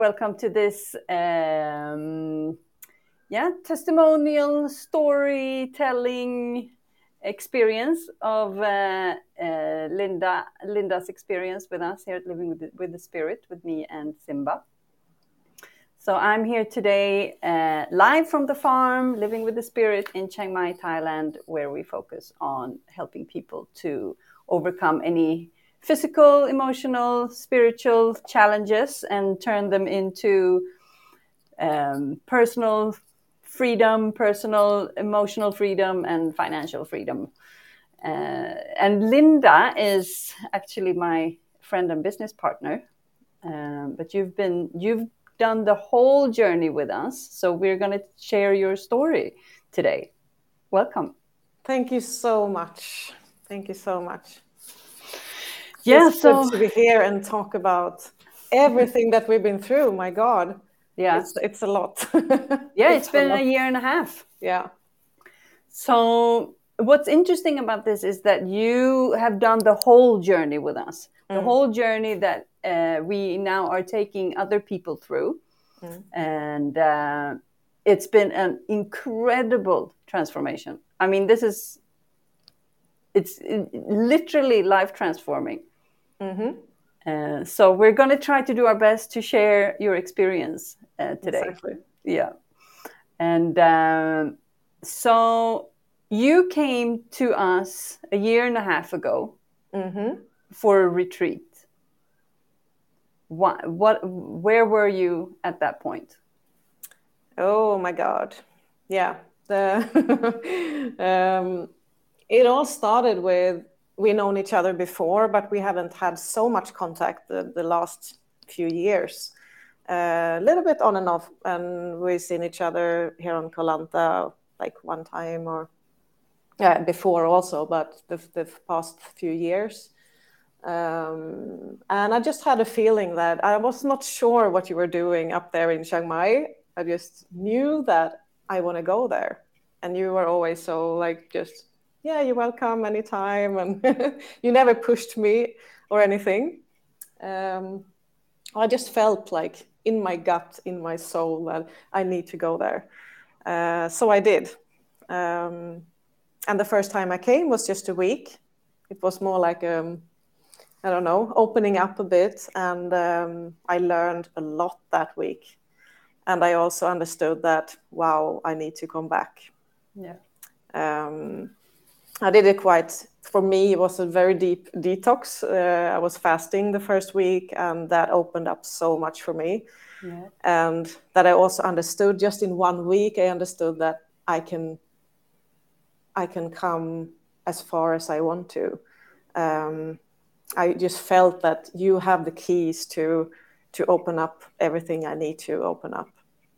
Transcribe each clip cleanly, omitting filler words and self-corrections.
Welcome to this testimonial storytelling experience of Linda's experience with us here at Living with the Spirit, with me and Simba. So I'm here today live from the farm, Living with the Spirit in Chiang Mai, Thailand, where we focus on helping people to overcome any physical, emotional, spiritual challenges and turn them into personal freedom, personal emotional freedom, and financial freedom. And Linda is actually my friend and business partner, but you've done the whole journey with us, so we're going to share your story today. Welcome. Thank you so much. Thank you so much. Yeah, it's good to be here and talk about everything that we've been through. My God. Yeah, it's a lot. Yeah, it's been a year and a half. Yeah. So what's interesting about this is that you have done the whole journey with us, the whole journey that we now are taking other people through. And it's been an incredible transformation. I mean, it's literally life transforming. So we're going to try to do our best to share your experience today. Exactly. Yeah. And so you came to us a year and a half ago for a retreat. Where were you at that point? Oh my God. Yeah. It all started with, we've known each other before, but we haven't had so much contact the last few years. A little bit on and off, and we've seen each other here on Koh Lanta like one time or before also, but the past few years. And I just had a feeling that I was not sure what you were doing up there in Chiang Mai. I just knew that I want to go there. And you were always so like, just, yeah, you're welcome anytime. And you never pushed me or anything. I just felt like in my gut, in my soul, that I need to go there. So I did. And the first time I came was just a week. It was more like, I don't know, opening up a bit. And I learned a lot that week. And I also understood that, wow, I need to come back. Yeah. I did it for me, it was a very deep detox. I was fasting the first week, and that opened up so much for me. Yeah. And that I also understood just in 1 week, I understood that I can come as far as I want to. I just felt that you have the keys to open up everything I need to open up.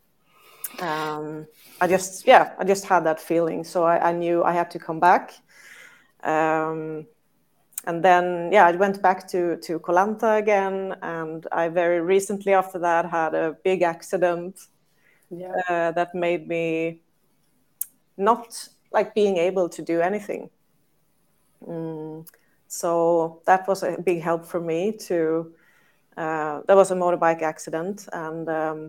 I just had that feeling. So I knew I had to come back. And then, I went back to Koh Lanta again. And I very recently after that had a big accident that made me not like being able to do anything. So that was a big help for me to, there was a motorbike accident, and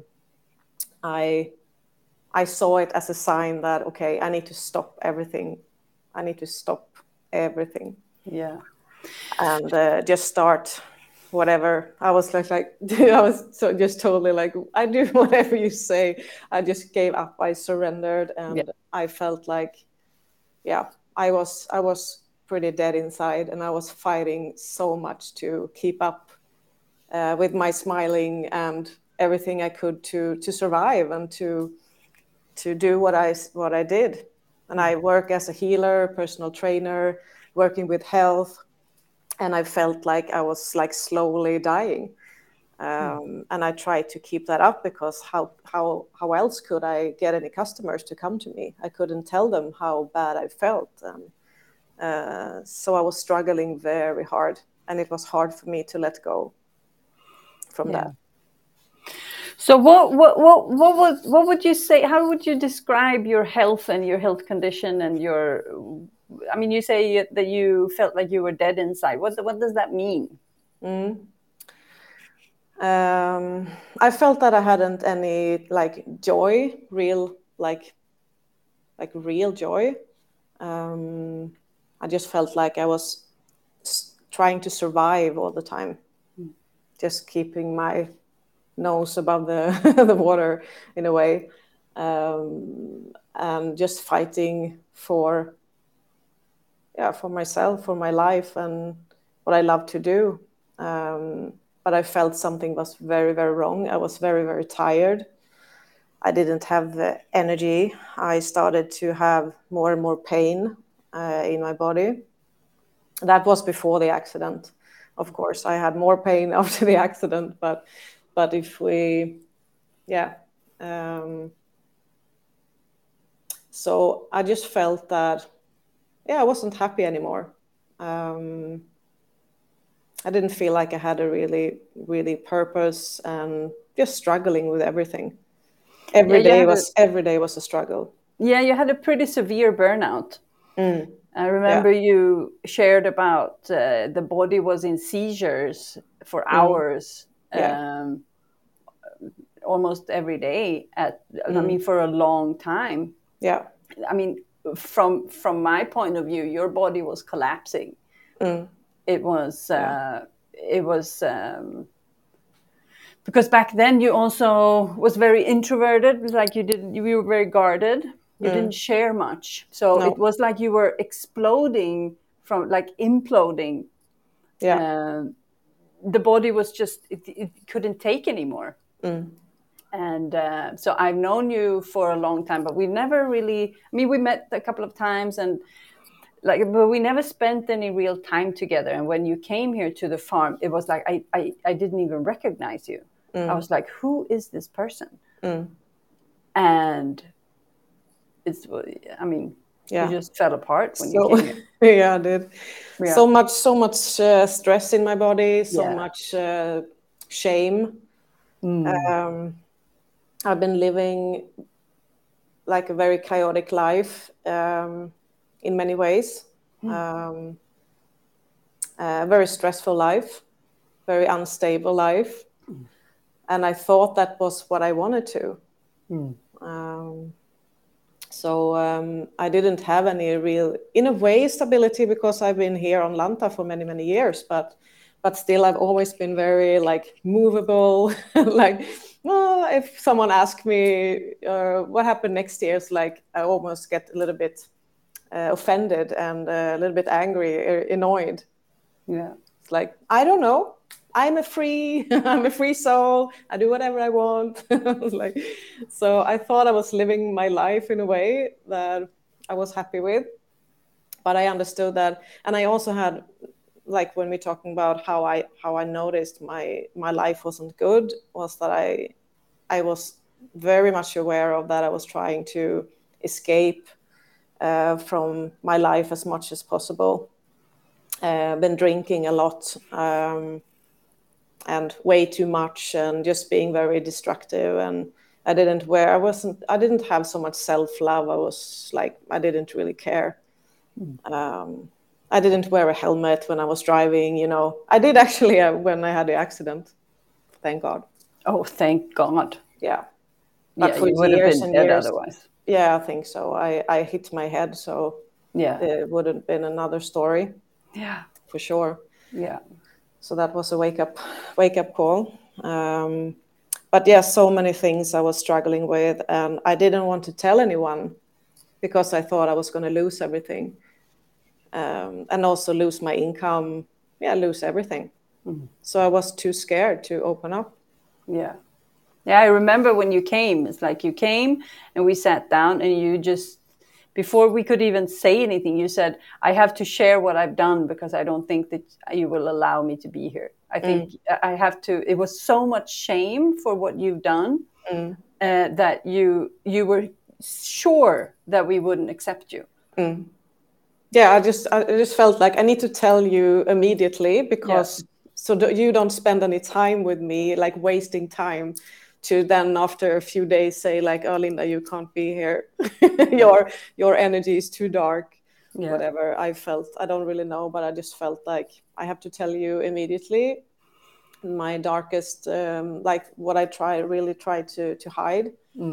I saw it as a sign that, okay, I need to stop everything. I need to stop everything. Yeah. And just start whatever. I was like I was just totally like, I do whatever you say. I just gave up. I surrendered, and I felt like, I was pretty dead inside, and I was fighting so much to keep up with my smiling and everything I could to survive and to do what I did. And I work as a healer, personal trainer, working with health, and I felt like I was like slowly dying. And I tried to keep that up, because how else could I get any customers to come to me? I couldn't tell them how bad I felt. So I was struggling very hard, and it was hard for me to let go from that. So what would you say? How would you describe your health and your health condition and your? I mean, you say that you felt like you were dead inside. What does that mean? I felt that I hadn't any like joy, real like real joy. I just felt like I was trying to survive all the time, just keeping my nose above the the water in a way, and just fighting for for myself, for my life, and what I love to do. But I felt something was very, very wrong. I was very, very tired. I didn't have the energy. I started to have more and more pain in my body. That was before the accident. Of course, I had more pain after the accident, but if we, yeah. So I just felt that, I wasn't happy anymore. I didn't feel like I had a really, really purpose, and just struggling with everything. Every day was a struggle. Yeah, you had a pretty severe burnout. I remember you shared about the body was in seizures for hours, almost every day. I mean, for a long time. Yeah. I mean, from my point of view, your body was collapsing. It was because back then you also was very introverted. Like you were very guarded. You didn't share much, so it was like you were exploding from like imploding. Yeah. The body was just it couldn't take anymore. And so I've known you for a long time, but we never really. I mean, we met a couple of times, and but we never spent any real time together. And when you came here to the farm, it was like I didn't even recognize you. I was like, who is this person? And it's, I mean, you just fell apart when you came here. Yeah, I did. Yeah. So much stress in my body, so much shame. I've been living like a very chaotic life in many ways. A very stressful life, very unstable life. And I thought that was what I wanted to. So I didn't have any real, in a way, stability, because I've been here on Lanta for many, many years. But still, I've always been very like movable. Like, well, if someone asks me what happened next year, it's like I almost get a little bit offended and a little bit angry, annoyed. Yeah, it's like, I don't know. I'm a free soul. I do whatever I want. Like, so I thought I was living my life in a way that I was happy with, but I understood that, and I also had, like, when we're talking about how I noticed my life wasn't good, was that I was very much aware of that. I was trying to escape from my life as much as possible. Been drinking a lot. And way too much, and just being very destructive. And I didn't have so much self-love. I was like, I didn't really care. I didn't wear a helmet when I was driving, I did actually when I had the accident. Thank God. Oh, thank God. Yeah. But for you would have been dead otherwise. Yeah, I think so. I hit my head, so it would have been another story. Yeah. For sure. Yeah. So that was a wake up call. But yeah, so many things I was struggling with, and I didn't want to tell anyone because I thought I was going to lose everything, and also lose my income. Yeah, lose everything. So I was too scared to open up. Yeah. Yeah, I remember when you came. It's like you came and we sat down, and you just, before we could even say anything, you said, I have to share what I've done because I don't think that you will allow me to be here. I think I have to. It was so much shame for what you've done that you were sure that we wouldn't accept you. Yeah, I just felt like I need to tell you immediately, because so you don't spend any time with me, like wasting time to then after a few days say like, oh, Linda, you can't be here. your energy is too dark. Whatever I felt, I don't really know, but I just felt like I have to tell you immediately. my darkest, like what I really try to hide.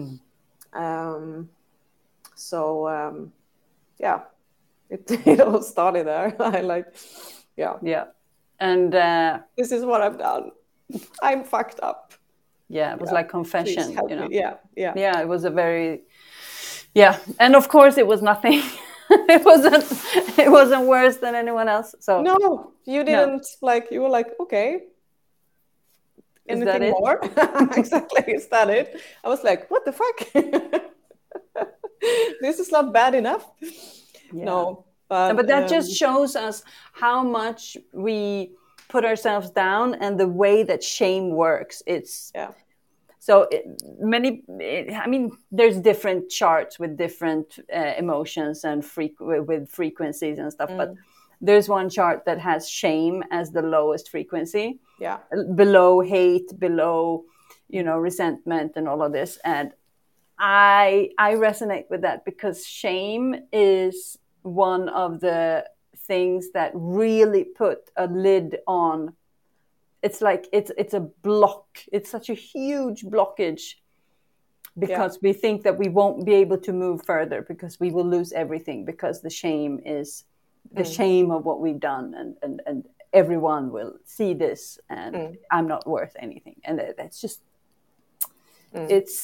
So yeah, it all started there. Yeah. And this is what I've done. I'm fucked up. yeah, it was like confession. Please help You know. me. Yeah. It was a very and of course it was nothing. It wasn't worse than anyone else. So no, you didn't. Like, you were like, okay, is that anything it? more? Exactly, is that it? I was like, what the fuck? This is not bad enough. Yeah. No, but that just shows us how much we put ourselves down and the way that shame works. It's so I mean, there's different charts with different emotions and with frequencies and stuff, but there's one chart that has shame as the lowest frequency, below hate, below, you know, resentment and all of this. And I resonate with that, because shame is one of the things that really put a lid on. It's like it's a block. It's such a huge blockage, because we think that we won't be able to move further, because we will lose everything, because the shame is the shame of what we've done, and everyone will see this, and I'm not worth anything. And that's just it's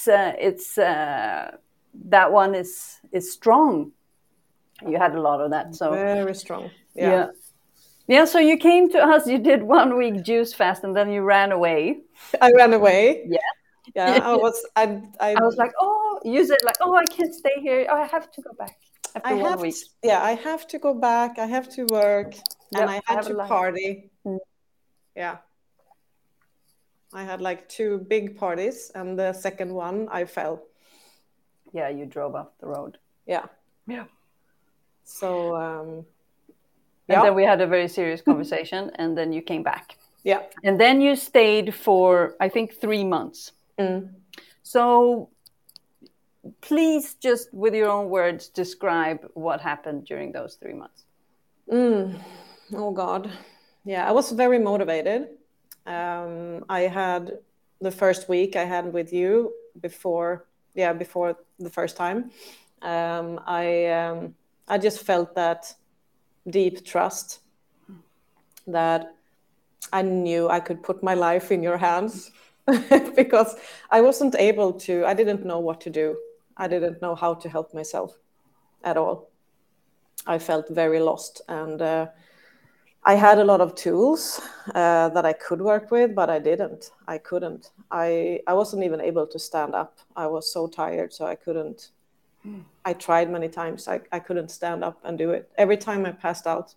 that one is strong. You had a lot of that, so very strong. Yeah, so you came to us, you did 1 week juice fast, and then you ran away. I ran away. Yeah. I was like, oh, you said like, oh, I can't stay here. Oh, I have to go back after 1 week. I have to go back. I have to work, and I had to party. Yeah. I had like 2 big parties, and the second one I fell. Yeah, you drove off the road. Yeah. So and then we had a very serious conversation, and then you came back. Yeah. And then you stayed for, I think, 3 months. So please, just with your own words, describe what happened during those 3 months. Oh God. Yeah, I was very motivated. I had the first week I had with you before the first time. I just felt that deep trust that I knew I could put my life in your hands, because I didn't know what to do. I didn't know how to help myself at all. I felt very lost, and I had a lot of tools that I could work with, but I didn't. I couldn't. I wasn't even able to stand up. I was so tired, so I couldn't. I tried many times. I couldn't stand up and do it. Every time I passed out.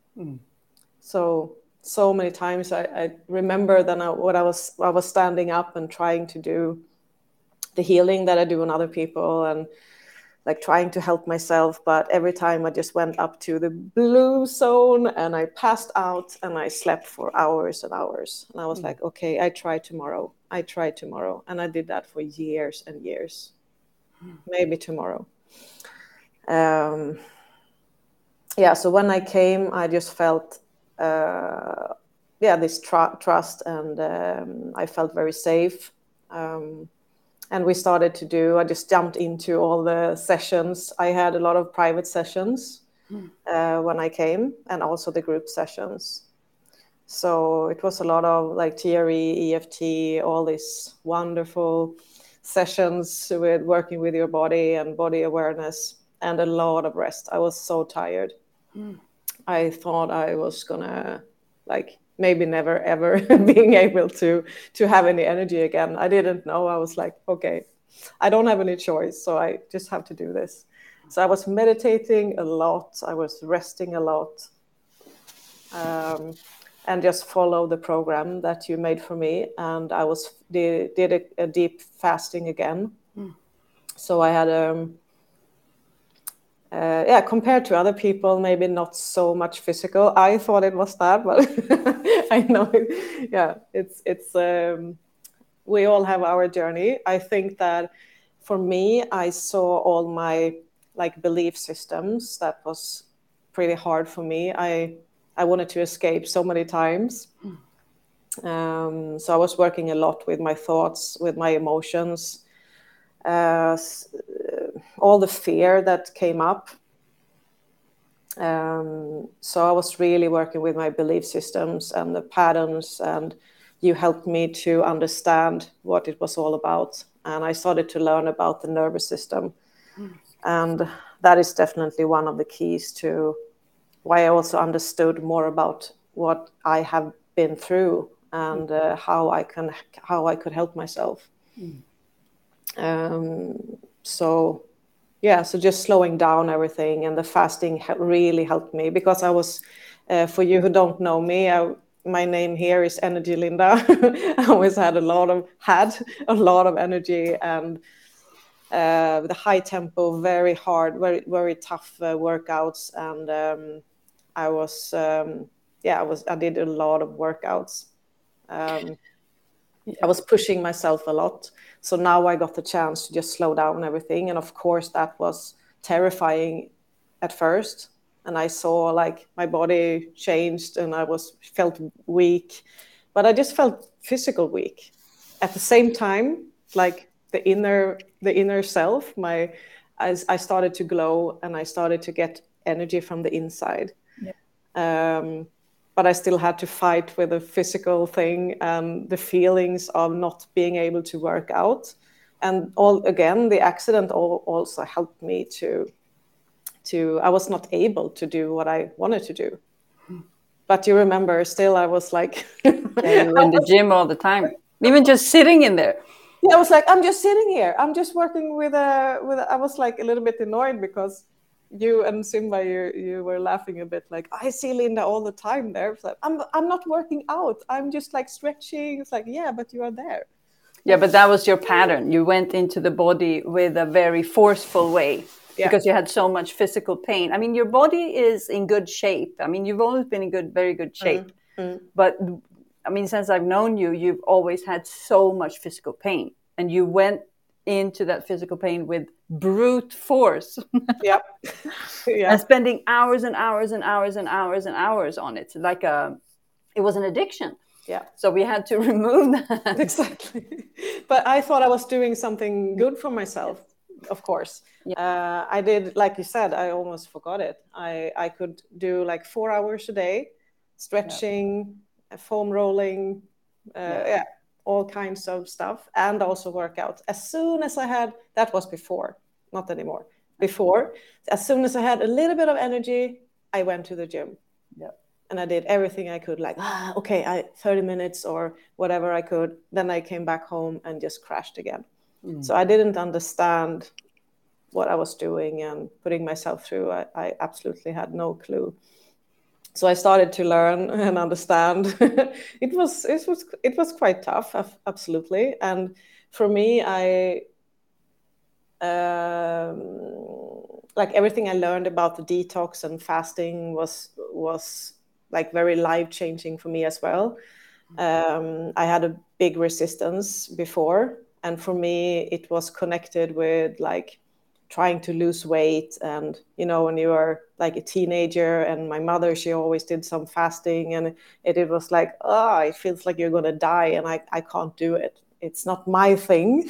So many times I remember then when I was standing up and trying to do the healing that I do on other people, and like trying to help myself, but every time I just went up to the blue zone and I passed out, and I slept for hours and hours. And I was like, okay, I try tomorrow. And I did that for years and years. Maybe tomorrow. So when I came, I just felt this trust, and I felt very safe. And we started I just jumped into all the sessions. I had a lot of private sessions when I came, and also the group sessions. So it was a lot of like TRE, EFT, all these wonderful sessions with working with your body and body awareness, and a lot of rest. I was so tired. I thought I was gonna maybe never ever being able to have any energy again. I didn't know. I was like, okay, I don't have any choice, so I just have to do this. So I was meditating a lot. I was resting a lot, and just follow the program that you made for me. And I did a deep fasting again. So I had compared to other people, maybe not so much physical. I thought it was that, but I know it's we all have our journey. I think that for me, I saw all my belief systems that was pretty hard for me. I wanted to escape so many times. So I was working a lot with my thoughts, with my emotions, all the fear that came up. So I was really working with my belief systems and the patterns, and you helped me to understand what it was all about. And I started to learn about the nervous system. And that is definitely one of the keys to why I also understood more about what I have been through and how I could help myself. So just slowing down everything, and the fasting really helped me, because I was, for you who don't know me, my name here is Energy Linda. I always had a lot of energy, and the high tempo, very hard, very very tough workouts, and I did a lot of workouts. I was pushing myself a lot. So now I got the chance to just slow down everything. And of course, that was terrifying at first. And I saw like my body changed, and I felt weak, but I just felt physical weak. At the same time, like the inner self, I started to glow, and I started to get energy from the inside. But I still had to fight with the physical thing and the feelings of not being able to work out. And the accident also helped me I was not able to do what I wanted to do. But you remember, still I was like... Yeah, you were in the gym all the time, even just sitting in there. Yeah, I was like, I'm just sitting here. I'm just working I was like a little bit annoyed because you and Simba, you were laughing a bit, like, I see Linda all the time there. It's like, I'm not working out. I'm just like stretching. It's like, yeah, but you are there. Yeah, but that was your pattern. You went into the body with a very forceful way because you had so much physical pain. I mean, your body is in good shape. I mean, you've always been in very good shape. But I mean, since I've known you, you've always had so much physical pain, and you went into that physical pain with brute force. Yep. And spending hours and hours and hours and hours and hours on it. Like it was an addiction. Yeah. So we had to remove that. Exactly. But I thought I was doing something good for myself, of course. Yeah. I did, like you said, I almost forgot it. I could do like 4 hours a day, stretching, foam rolling, all kinds of stuff, and also workout. As soon as I had, that was before, not anymore. Before, as soon as I had a little bit of energy, I went to the gym. Yeah. And I did everything I could, like, 30 minutes or whatever I could. Then I came back home and just crashed again. So I didn't understand what I was doing and putting myself through. I absolutely had no clue. So I started to learn and understand. It was quite tough, absolutely. And for me, like everything I learned about the detox and fasting was like very life-changing for me as well. I had a big resistance before, and for me it was connected with like trying to lose weight. And when you are like a teenager, and my mother, she always did some fasting, and it was like, it feels like you're gonna die, and I can't do it. It's not my thing.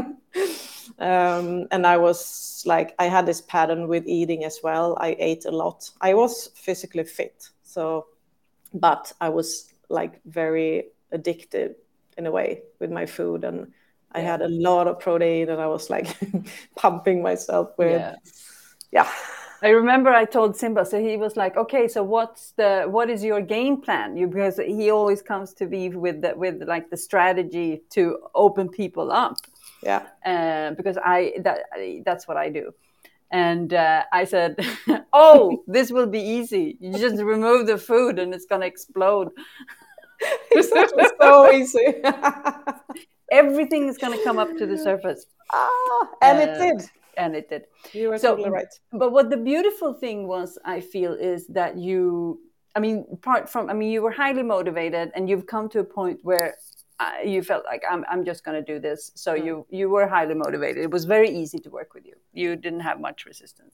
And I was like, I had this pattern with eating as well. I ate a lot. I was physically fit, but I was like very addicted in a way with my food, and I had a lot of protein, and I was like pumping myself with, I remember I told Simba, so he was like, okay, so what is your game plan? Because he always comes to me with like the strategy to open people up. Yeah. Because that's what I do. And I said, oh, this will be easy. You just remove the food and it's going to explode. Exactly. So easy. Everything is going to come up to the surface. And it did. And it did. You were totally right. But what the beautiful thing was, I feel, is that you were highly motivated, and you've come to a point where you felt like I'm just going to do this. So you were highly motivated. It was very easy to work with you. You didn't have much resistance.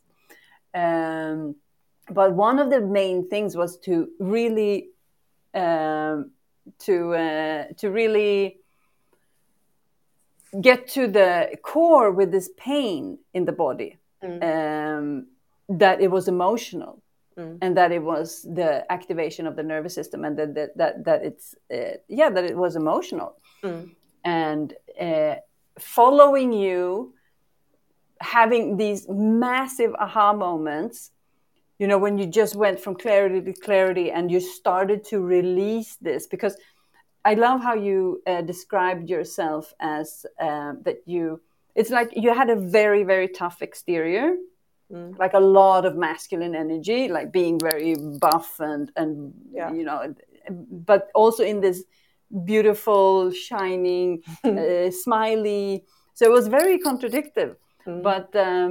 But one of the main things was to really to really get to the core with this pain in the body, that it was emotional, and that it was the activation of the nervous system, and that it's that it was emotional, and following you, having these massive aha moments, when you just went from clarity to clarity and you started to release this. Because I love how you described yourself as that it's like you had a very, very tough exterior, like a lot of masculine energy, like being very buff and but also in this beautiful, shining, smiley. So it was very contradictory. But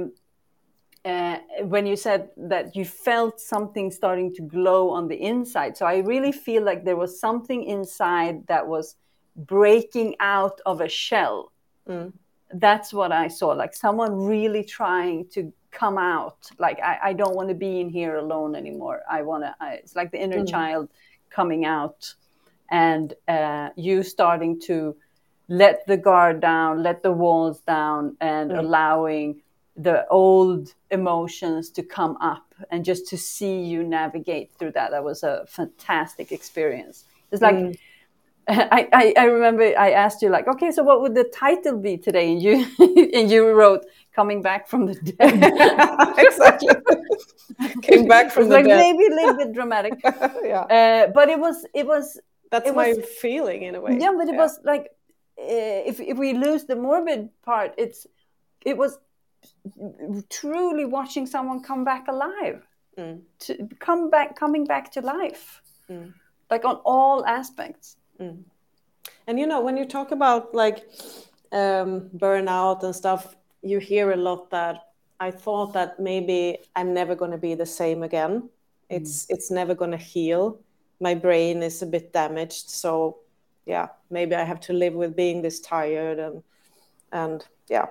when you said that you felt something starting to glow on the inside, so I really feel like there was something inside that was breaking out of a shell. That's what I saw, like someone really trying to come out, like I don't want to be in here alone anymore. It's like the inner child coming out, and you starting to let the guard down, let the walls down, and allowing the old emotions to come up, and just to see you navigate through that. That was a fantastic experience. It's like I remember I asked you, like, okay, so what would the title be today? And you and you wrote "Coming Back from the Dead." Exactly. Came back from the like dead. Maybe a little bit dramatic. But it was. That's my feeling in a way. Yeah, but it was like if we lose the morbid part, it was truly watching someone come back alive, coming back to life, like on all aspects. And when you talk about like burnout and stuff, you hear a lot that I thought that maybe I'm never going to be the same again. It's never going to heal. My brain is a bit damaged, so maybe I have to live with being this tired and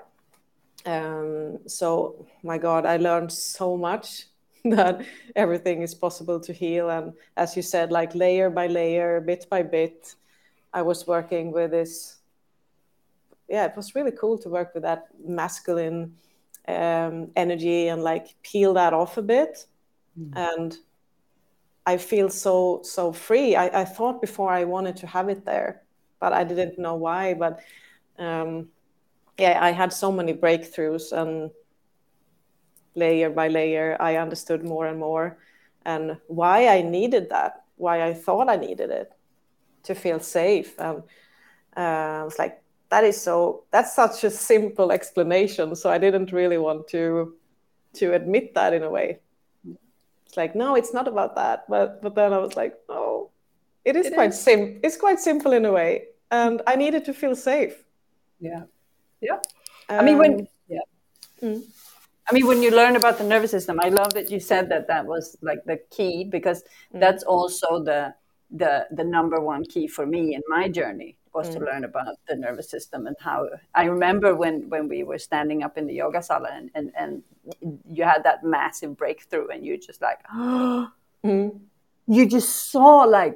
so my God, I learned so much that everything is possible to heal. And as you said, like layer by layer, bit by bit, I was working with this. Yeah, it was really cool to work with that masculine energy and like peel that off a bit. And I feel so free. I thought before I wanted to have it there, but I didn't know why. But I had so many breakthroughs, and layer by layer, I understood more and more, and why I needed that, why I thought I needed it to feel safe. And I was like, that's such a simple explanation. So I didn't really want to admit that in a way. It's like, no, it's not about that. But then I was like, no, it's quite simple in a way. And I needed to feel safe. Yeah. I mean, when you learn about the nervous system, I love that you said that was like the key, because that's also the number one key for me in my journey, was to learn about the nervous system. And how I remember when we were standing up in the yoga sala and you had that massive breakthrough, and you just like, you just saw, like,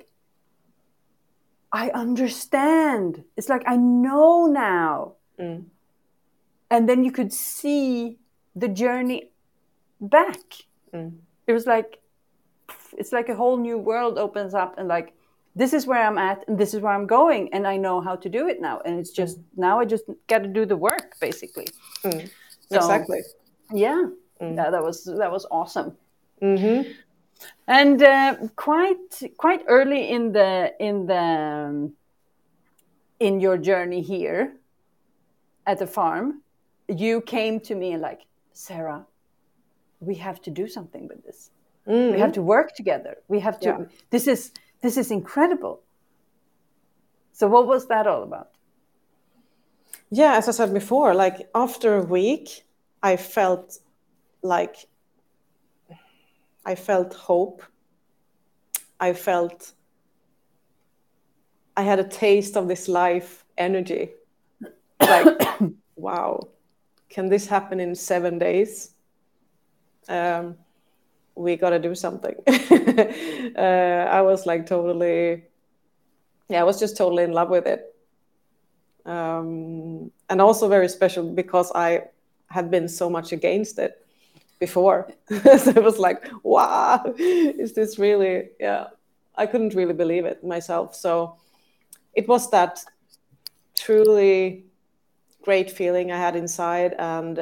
I understand. It's like, I know now. And then you could see the journey back. It was like, it's like a whole new world opens up, and like, this is where I'm at, and this is where I'm going, and I know how to do it now. And it's just now I just got to do the work, basically. So, exactly. Yeah, that was awesome. And quite early in your journey here at the farm, you came to me and like, Sarah, we have to do something with this. We have to work together. We have to. This is incredible. So what was that all about? Yeah, as I said before, like after a week, I felt hope. I had a taste of this life energy. Like, wow, can this happen in 7 days? We got to do something. I was like totally yeah, I was just totally in love with it. And also very special because I had been so much against it before. So it was like, wow, is this really, yeah, I couldn't really believe it myself. So it was that truly great feeling I had inside. And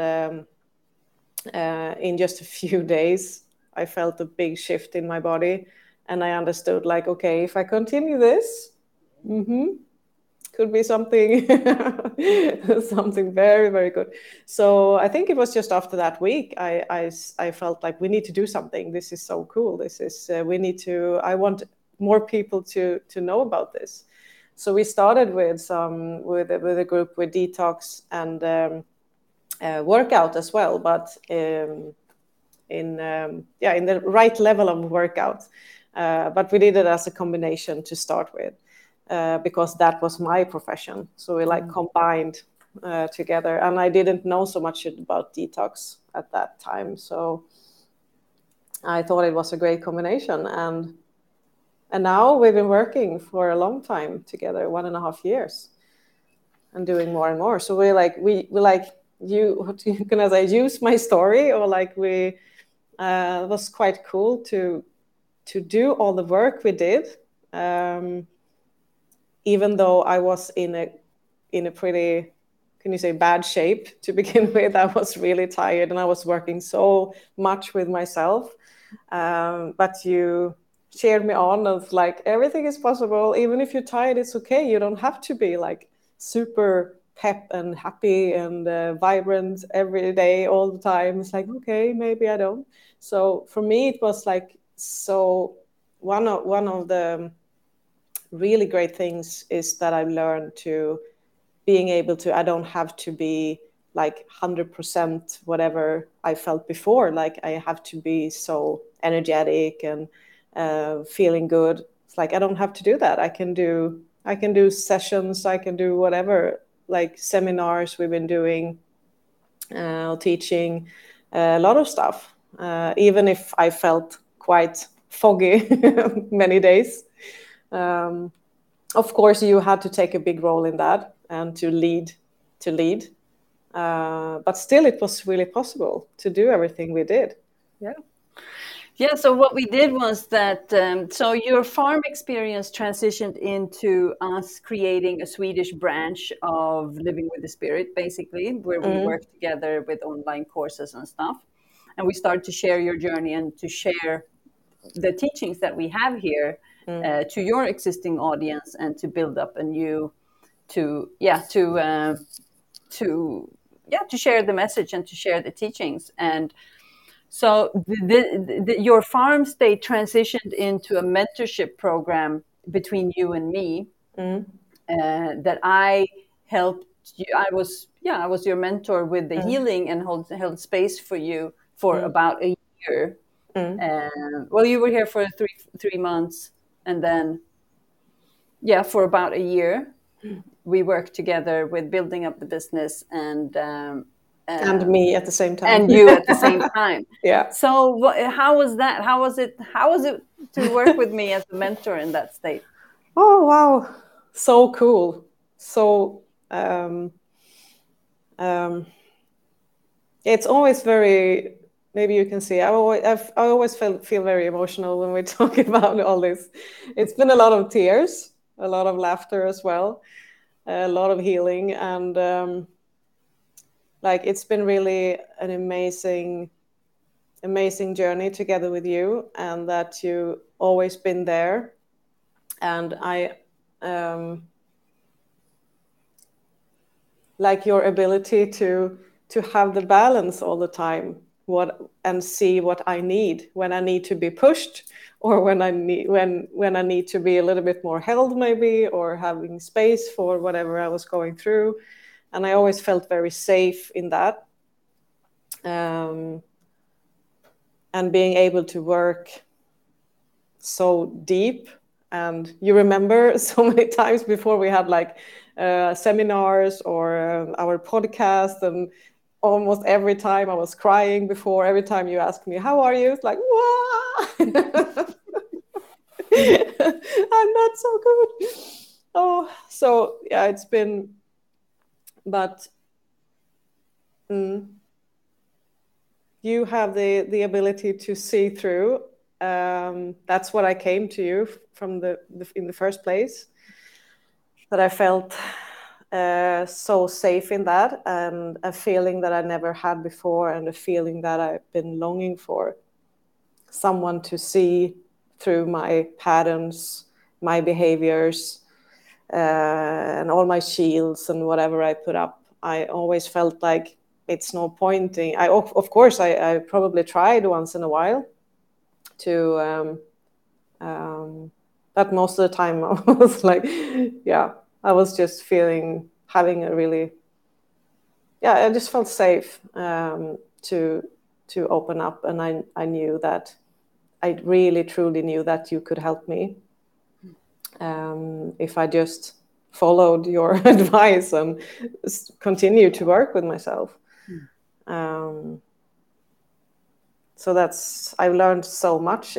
in just a few days, I felt a big shift in my body. And I understood, like, okay, if I continue this, could be something something very, very good. So I think it was just after that week I felt like we need to do something. This is so cool. This is we need to. I want more people to know about this. So we started with a group with detox and workout as well, but in the right level of workout. But we did it as a combination to start with. Because that was my profession. So we like combined together. And I didn't know so much about detox at that time. So I thought it was a great combination. And now we've been working for a long time together, 1.5 years, and doing more and more. So we you can, as I use my story, or like it was quite cool to do all the work we did. Even though I was in a pretty, can you say, bad shape to begin with. I was really tired and I was working so much with myself. But you cheered me on of like, everything is possible. Even if you're tired, it's okay. You don't have to be like super pep and happy and vibrant every day, all the time. It's like, okay, maybe I don't. So for me, it was like, so one of the really great things is that I've learned to being able to, I don't have to be like 100% whatever I felt before. Like I have to be so energetic and feeling good. It's like, I don't have to do that. I can do sessions. I can do whatever, like seminars we've been doing, teaching a lot of stuff, even if I felt quite foggy many days. Of course, you had to take a big role in that and to lead. But still, it was really possible to do everything we did. Yeah. So what we did was that, so your farm experience transitioned into us creating a Swedish branch of Living with the Spirit, basically, where we work together with online courses and stuff. And we started to share your journey and to share the teachings that we have here to your existing audience, and to build up a new, to share the message and to share the teachings. And so your farm state transitioned into a mentorship program between you and me, that I helped you. I was your mentor with the healing, and held space for you for about a year. Well, you were here for 3 months, and then for about a year we worked together with building up the business, and me at the same time, and you at the same time. Yeah. So how was that? How was it to work with me as a mentor in that state? Oh wow, so cool. So it's always very, maybe you can see, I always feel very emotional when we talk about all this. It's been a lot of tears, a lot of laughter as well, a lot of healing, and like it's been really an amazing journey together with you, and that you always been there. And I like your ability to have the balance all the time, and see what I need, when I need to be pushed, or when I need to be a little bit more held, maybe, or having space for whatever I was going through. And I always felt very safe in that, and being able to work so deep. And you remember so many times before we had like seminars or our podcast, and almost every time I was crying before, every time you asked me, how are you? It's like, wow, I'm not so good. Oh, so yeah, it's been, but you have the ability to see through. That's what I came to you from in the first place. That I felt so safe in that, and a feeling that I never had before, and a feeling that I've been longing for. Someone to see through my patterns, my behaviors, and all my shields and whatever I put up. I always felt like it's no pointing. Of course, I probably tried once in a while to, but most of the time I was like, yeah, I was just having a really, yeah, I just felt safe to open up, and I knew that I really truly knew that you could help me if I just followed your advice and continue to work with myself. So I've learned so much.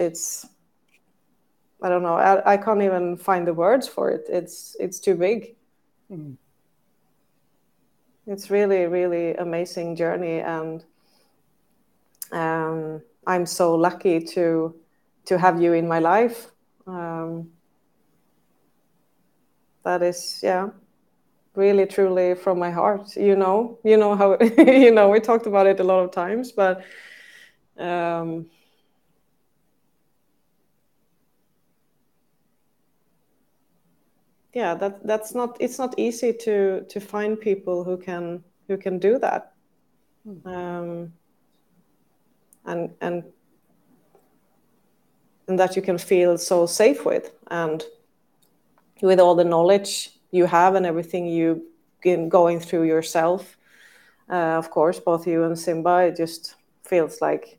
I don't know, I can't even find the words for it. It's too big. It's really, really amazing journey, and I'm so lucky to have you in my life. That is, yeah, really truly from my heart. You know how we talked about it a lot of times, but yeah, it's not easy to find people who can do that. And that you can feel so safe with, and with all the knowledge you have and everything you've been going through yourself. Of course, both you and Simba, it just feels like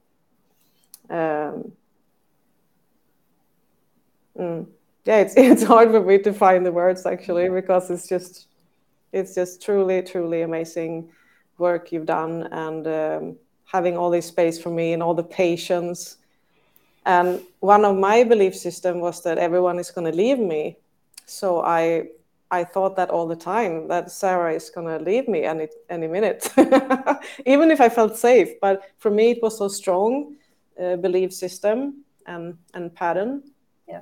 yeah, it's hard for me to find the words actually, because it's just truly, truly amazing work you've done, and having all this space for me and all the patience. And one of my belief system was that everyone is going to leave me. So I thought that all the time, that Sarah is going to leave me any minute, even if I felt safe. But for me, it was so strong belief system and pattern. Yeah.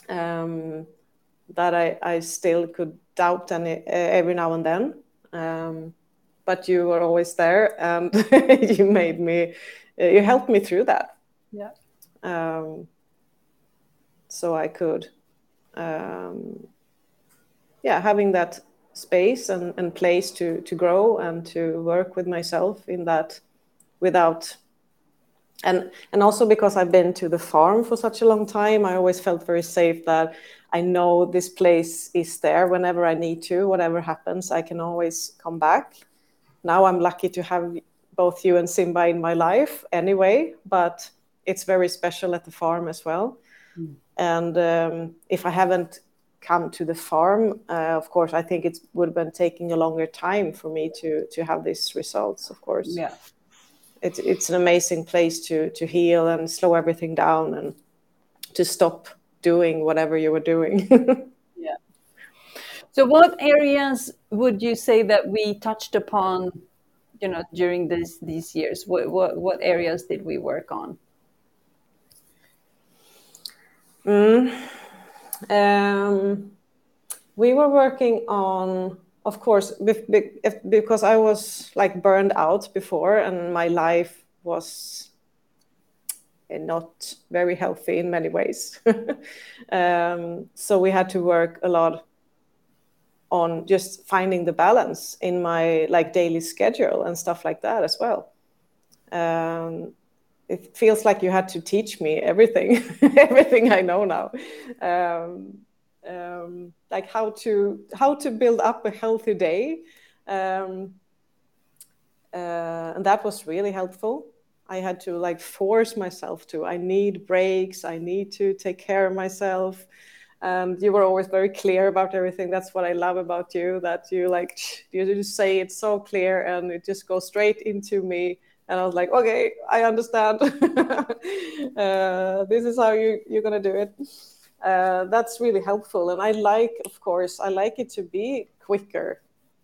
That I still could doubt every now and then. But you were always there, and you helped me through that. Yeah. So I could, having that space and place to grow and to work with myself in that, without, and also because I've been to the farm for such a long time, I always felt very safe that I know this place is there whenever I need to. Whatever happens, I can always come back. Now I'm lucky to have both you and Simba in my life anyway, but it's very special at the farm as well. And if I haven't come to the farm, of course, I think it would have been taking a longer time for me to have these results, of course. Yeah. It's an amazing place to heal and slow everything down and to stop doing whatever you were doing. Yeah. So what areas would you say that we touched upon, during these years? What areas did we work on? We were working on, of course, because I was like burned out before, and my life was not very healthy in many ways. So we had to work a lot on just finding the balance in my like daily schedule and stuff like that as well. It feels like you had to teach me everything, everything I know now. Like how to build up a healthy day, and that was really helpful. I had to like force myself to. I need breaks. I need to take care of myself. And you were always very clear about everything. That's what I love about you. That you just say it so clear, and it just goes straight into me. And I was like, okay, I understand. This is how you're gonna do it. That's really helpful. And I like, of course, I like it to be quicker.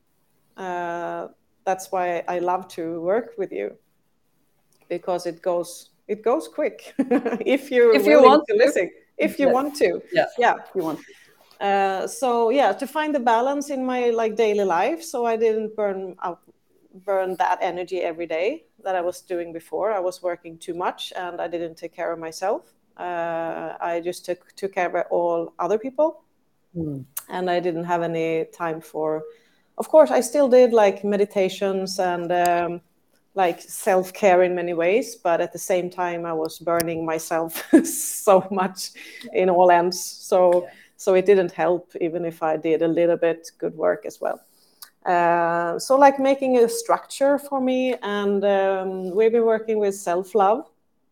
That's why I love to work with you, because it goes quick if you're If you willing want to listen, if you want to. Yeah. Yeah. You want. So yeah, to find the balance in my like daily life, so I didn't burn that energy every day that I was doing before. I was working too much and I didn't take care of myself. I just took care of all other people, and I didn't have any time for. Of course, I still did like meditations and like self-care in many ways, but at the same time, I was burning myself so much in all ends. So it didn't help, even if I did a little bit good work as well. So like making a structure for me, and we've been working with self-love.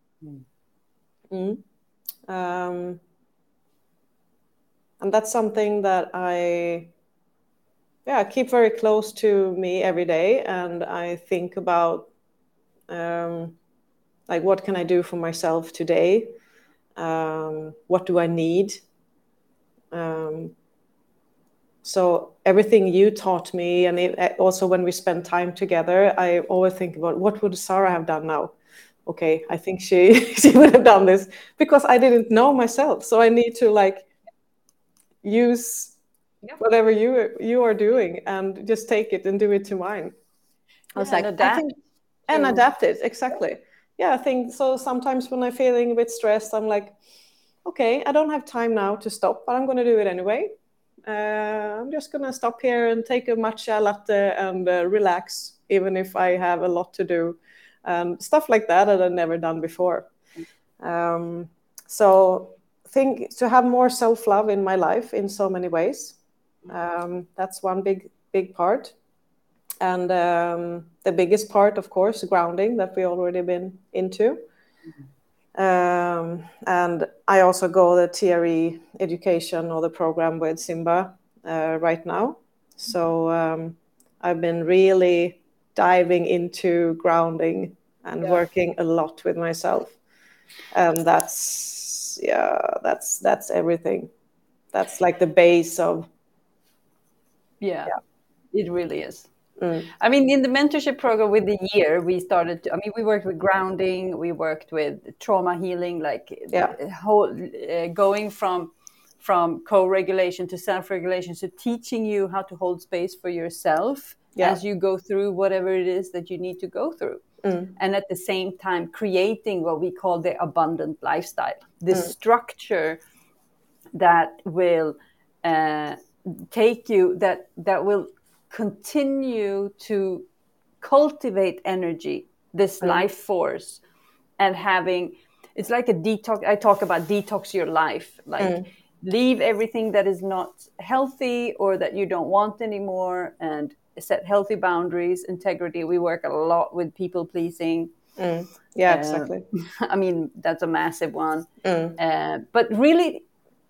And that's something that I keep very close to me every day, and I think about like what can I do for myself today? What do I need? So everything you taught me, and also when we spend time together, I always think about what would Sarah have done now? Okay, I think she would have done this, because I didn't know myself. So I need to like use whatever you are doing and just take it and do it to mine. I was like, I think, and adapt it. Exactly. Yeah, I think so. Sometimes when I'm feeling a bit stressed, I'm like, okay, I don't have time now to stop, but I'm going to do it anyway. I'm just going to stop here and take a matcha latte and relax, even if I have a lot to do. Stuff like that I've never done before. So think to have more self-love in my life in so many ways. That's one big part. And the biggest part, of course, grounding, that we already been into. And I also go the TRE education or the program with Simba right now. So I've been really diving into grounding and working a lot with myself. And that's everything. That's like the base of. Yeah. It really is. I mean, in the mentorship program with the year, we started to, I mean, we worked with grounding, we worked with trauma healing, like going from co-regulation to self-regulation, so teaching you how to hold space for yourself as you go through whatever it is that you need to go through. And at the same time, creating what we call the abundant lifestyle, the structure that will take you, that will continue to cultivate energy, this life force, and having, it's like a detox. I talk about detox your life, like leave everything that is not healthy or that you don't want anymore, and set healthy boundaries, integrity. We work a lot with people pleasing. Yeah, exactly. I mean, that's a massive one. But really,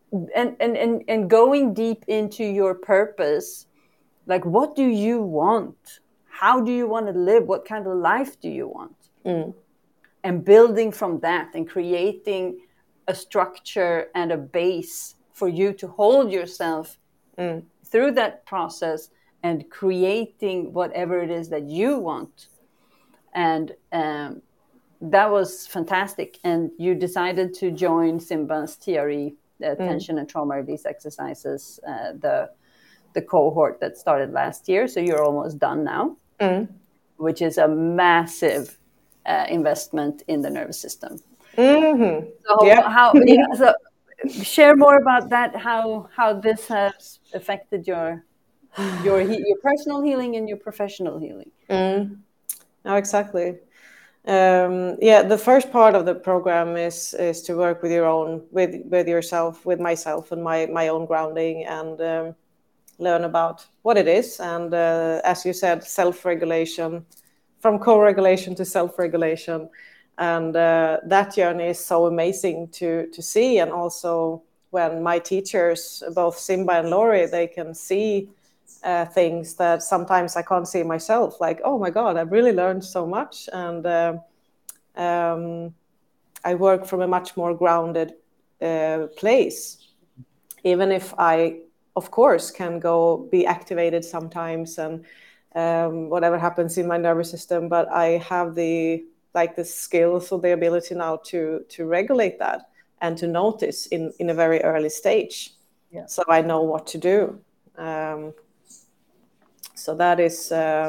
and going deep into your purpose. Like, what do you want? How do you want to live? What kind of life do you want? And building from that and creating a structure and a base for you to hold yourself through that process, and creating whatever it is that you want. And that was fantastic. And you decided to join Simba's TRE, tension and trauma release exercises, the cohort that started last year. So you're almost done now, which is a massive investment in the nervous system. So share more about that, how this has affected your personal healing and your professional healing. No, exactly. The first part of the program is to work with yourself, with myself, and my own grounding, and learn about what it is, and as you said, self-regulation, from co-regulation to self-regulation, and that journey is so amazing to see. And also when my teachers, both Simba and Lori, they can see things that sometimes I can't see myself, like, oh my God, I've really learned so much. And I work from a much more grounded place. even if I, of course, can go be activated sometimes and whatever happens in my nervous system, but I have the skills or the ability now to regulate that and to notice in a very early stage. Yeah. So I know what to do. So that is,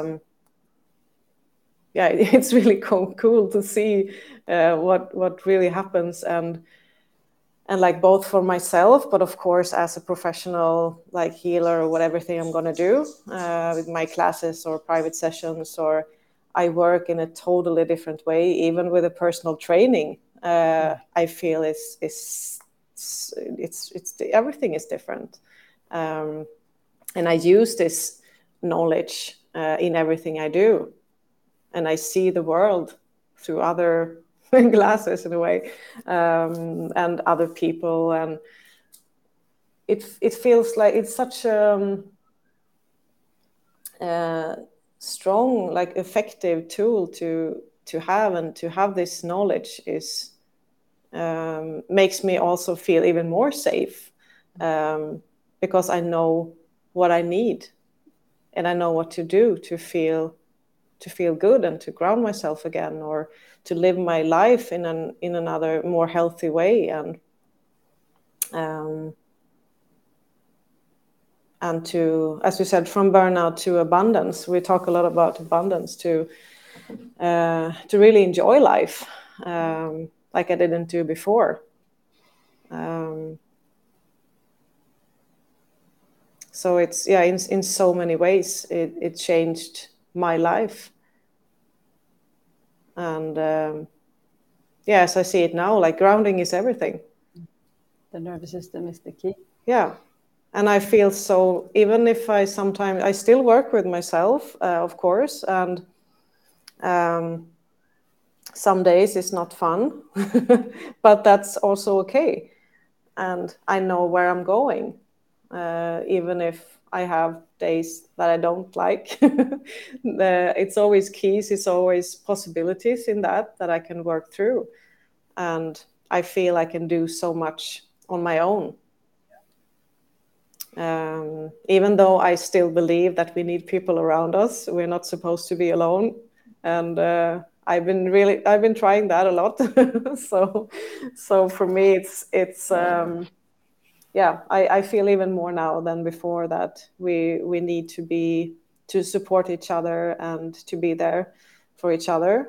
it's really cool to see what really happens, and like both for myself, but of course as a professional like healer or whatever thing I'm going to do with my classes or private sessions, or I work in a totally different way, even with a personal training. I feel it's everything is different, and I use this knowledge in everything I do, and I see the world through other glasses in a way, and other people, and it feels like it's such a strong, like effective tool to have, and to have this knowledge is makes me also feel even more safe, because I know what I need, and I know what to do to feel good and to ground myself again, or to live my life in another more healthy way, and to, as we said, from burnout to abundance. We talk a lot about abundance, to really enjoy life, like I didn't do before. So it's in so many ways it changed my life, and as I see it now, like grounding is everything. The nervous system is the key. Yeah. And I feel so, even if I sometimes, I still work with myself, of course, and some days it's not fun, but that's also okay. And I know where I'm going, even if I have days that I don't like. It's always keys, it's always possibilities in that I can work through. And I feel I can do so much on my own. Even though I still believe that we need people around us, we're not supposed to be alone. And I've been trying that a lot. so for me, it's I feel even more now than before that we need to support each other and to be there for each other.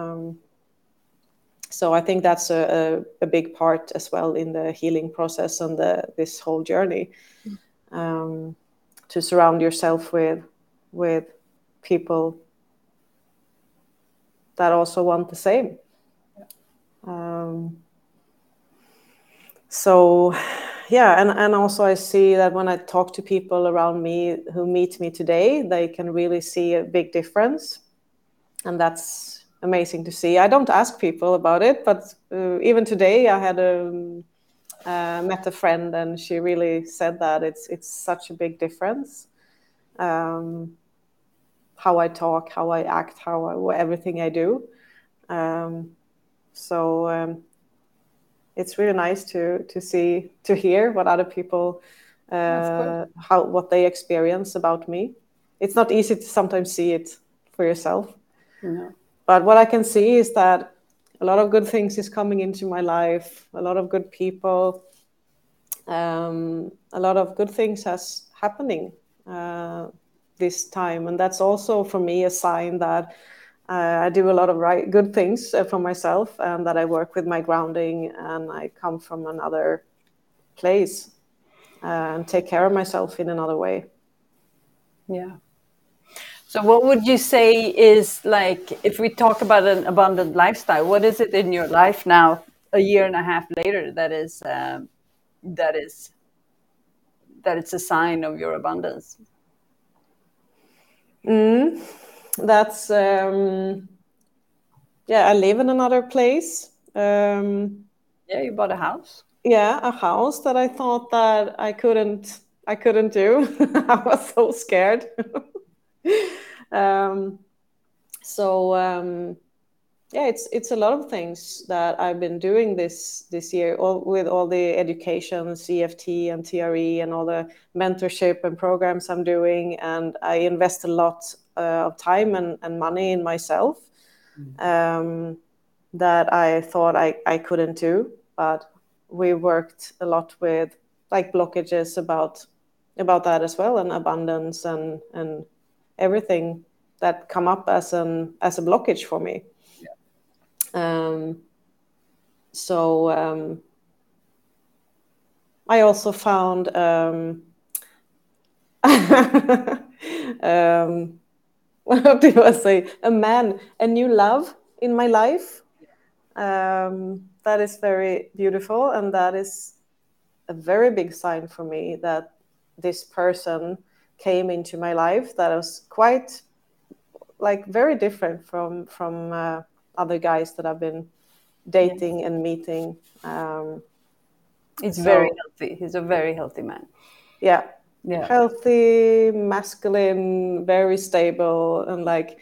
So I think that's a big part as well in the healing process and this whole journey. To surround yourself with people that also want the same. And also I see that when I talk to people around me who meet me today, they can really see a big difference, and that's amazing to see. I don't ask people about it, but even today I had met a friend, and she really said that it's such a big difference, how I talk, how I act, everything I do. It's really nice to hear what other people what they experience about me. It's not easy to sometimes see it for yourself. No. But what I can see is that a lot of good things is coming into my life, a lot of good people, a lot of good things has happening this time. And that's also for me a sign that I do a lot of good things for myself, and that I work with my grounding, and I come from another place and take care of myself in another way. Yeah. So what would you say is, like, if we talk about an abundant lifestyle, what is it in your life now, a year and a half later, that it's a sign of your abundance? That's I live in another place. You bought a house. A house that I thought that I couldn't do. I was so scared. yeah, it's a lot of things that I've been doing this year, with all the education, CFT and TRE, and all the mentorship and programs I'm doing, and I invest a lot of time and money in myself, that I thought I couldn't do, but we worked a lot with like blockages about that as well, and abundance and everything that come up as a blockage for me. So I also found what do I say? A new love in my life. That is very beautiful, and that is a very big sign for me that this person came into my life that was quite like very different from other guys that I've been dating and meeting. It's very healthy. He's a very healthy man. Yeah. Yeah. Healthy, masculine, very stable, and like,